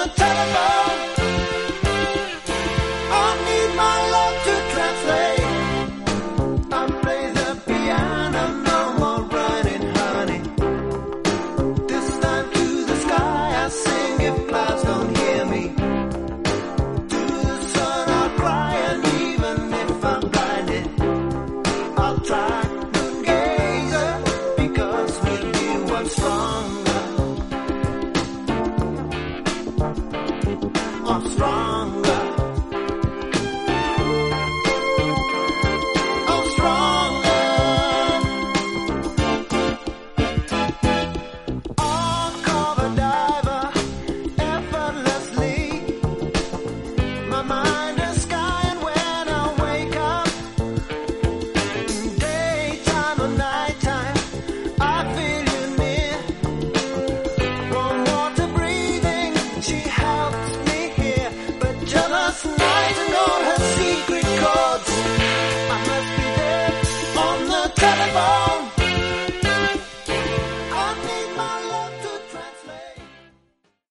the telephone. I need my love to translate. I play the piano, no more running, honey. This time to the sky I sing if clouds don't hear me. To the sun I'll cry, and even if I'm blinded, I'll try to gaze her, because with you I'm stronger. I'm stronger. I'm stronger. I'll cover diver effortlessly. My mind is sky, and when I wake up, daytime or nighttime, I feel you near. Warm water breathing, she helps me here, but just know